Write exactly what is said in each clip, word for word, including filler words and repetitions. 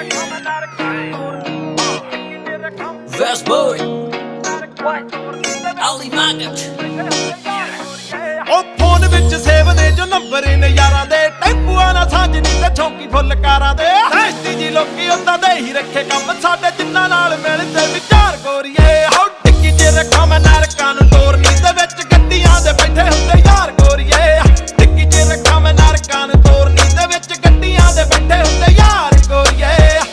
Fast boy, Ali Magat. ਉਹ phone ਵਿੱਚ save ਨੇ ਜੋ ਨੰਬਰ ਨੇ ਯਾਰਾਂ ਦੇ ਟੈਂਪੂਆਂ ਨਾਲ ਸਾਜਣੀ ਤੇ ਚੌਂਕੀ ਫੁੱਲ ਕਾਰਾਂ ਦੇ ਐਸਟੀ ਜੀ ਲੋਕੀ ਹੁੰਦਾ ਦੇ ਹੀ ਰੱਖੇ ਕੰਮ ਸਾਡੇ ਜਿੰਨਾਂ ਨਾਲ ਮਿਲਦੇ ਵਿਚਾਰ ਗੋਰੀਏ ਹਾਉ ਟਿੱਕੀ ਚ ਰੱਖਾਂ ਮੈਂ ਨਰਕਾਂ ਨੂੰ ਤੋਰਨੀ ਦੇ ਵਿੱਚ ਗੱਡੀਆਂ ਦੇ ਬੈਠੇ ਹੁੰਦੇ ਯਾਰ ਗੋਰੀਏ ਟਿੱਕੀ ਚ ਰੱਖਾਂ ਮੈਂ ਨਰਕਾਂ ਨੂੰ ਤੋਰਨੀ ਦੇ ਵਿੱਚ ਗੱਡੀਆਂ ਦੇ ਬੈਠੇ ਹੁੰਦੇ ਯਾਰ ਗੋਰੀਏ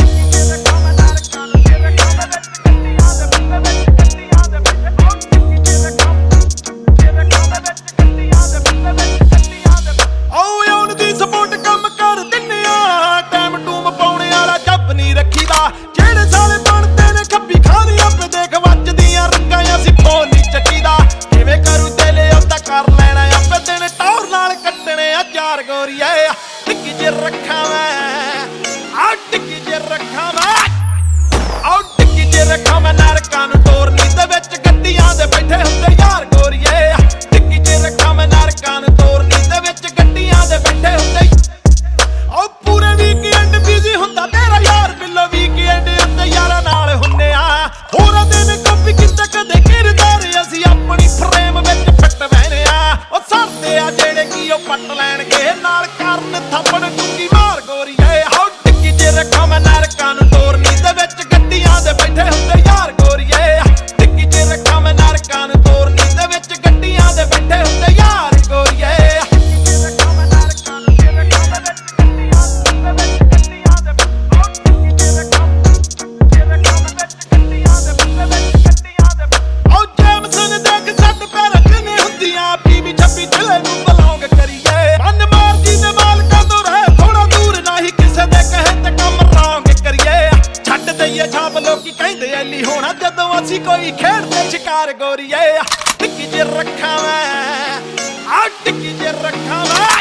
ਜਿਹੜੇ ਸਾਲੇ ਬਣਦੇ ਨੇ ਖੱਬੀ ਖਾਣੀ ਆਪੇ ਦੇਖ ਵੱਜਦੀਆਂ ਰੰਗਾਂ ਅਸੀਂ ਫੋਨ ਨਹੀਂ ਚੱਕੀਦਾ ਕਿਵੇਂ ਕਰੂ ਦਿਲ ਉਹਦਾ ਕਰ ਲੈਣਾ ਆਪੇ ਦਿਨ ਟੌਰ ਨਾਲ ਕੱਟਣੇ ਆ ਚਾਰ ਗੋਰੀਏ ਟਿੱਕੀ ਚ ਰੱਖਾਂ ਮੈਂ ਆ ਟਿੱਕੀ ਚ ਰੱਖਾਂ ਮੈਂ ਆ ਟਿੱਕੀ ਚ ਰੱਖਾਂ ਮੈਂ ਨਰਕਾਂ ਨੂੰ ਤੋਰਨੀ ਦੇ ਵਿੱਚ ਗੱਡੀਆਂ ਦੇ ਬੈਠੇ ਹੁੰਦੇ ਯਾਰ ਗੋਰੀਏ ਟਿੱਕੀ ਚ ਰੱਖਾਂ ਮੈਂ ਨਰਕਾਂ ਨੂੰ ਤੋਰਨੀ ਦੇ ਵਿੱਚ ਗੱਡੀਆਂ ਦੇ ਬੈਠੇ ਹੁੰਦੇ ਉਹ ਪੂਰੇ ਵੀਕਐਂਡ ਬਿਜ਼ੀ ਹੁੰਦਾ ਤੇਰਾ ਯਾਰ ਬਿੱਲੋ ਵੀਕਐਂਡ ਉੱਤੇ ਯਾਰਾਂ ਨਾਲ ਹੁੰਨੇ ਆ ਹੋਰਾਂ ਦਿਨ ਕਾਪੀ ਕੀਤਾ ਕਦੇ ਕਿਰਦਾਰ ਅਸੀਂ ਆਪਣੀ ਫਰੇਮ ਵਿੱਚ ਫਿੱਟ ਬਹਿਨੇ ਆ ਉਹ ਸਰਦੇ ਆ ਜਿਹੜੇ ਕੀ ਉਹ ਪੱਟ ਲੈਣਗੇ ਨਾਲ ਕਰਨ ਥੱਪੜ ਚੁੰਗੀ ਮਾਰ ਗੋਰੀਏ ਹਾਉ ਟਿੱਕੀ ਚ ਰੱਖਾਂ ਮੈਂ ਨਰਕਾਂ ਨੂੰ ਤੋਰਨੀ ਦੇ ਵਿੱਚ ਗੱਡੀਆਂ ਦੇ ਬੈਠੇ ਹੁੰਦੇ ਯਾਰ ਗੋਰੀਏ ਟਿੱਕੀ ਚ ਰੱਖਾਂ ਮੈਂ ਨਰਕਾਂ ਨੂੰ ਤੋਰਨੀ ਦੇ ਵਿੱਚ ਗੱਡੀਆਂ ਦੇ ਬੈਠੇ ਹੁੰਦੇ ਯਾਰ ਗੋਰੀਏ ਛਾਪ ਲੋਕੀ ਕਹਿੰਦੇ ਐਲੀ ਹੋਣਾ ਜਦੋਂ ਅਸੀਂ ਕੋਈ ਖੇਡਦੇ ਸ਼ਿਕਾਰ ਗੋਰੀਏ ਟਿੱਕੀ ਚ ਰੱਖਾਂ ਮੈਂ ਆ ਟਿੱਕੀ ਚ ਰੱਖਾਂ ਮੈਂ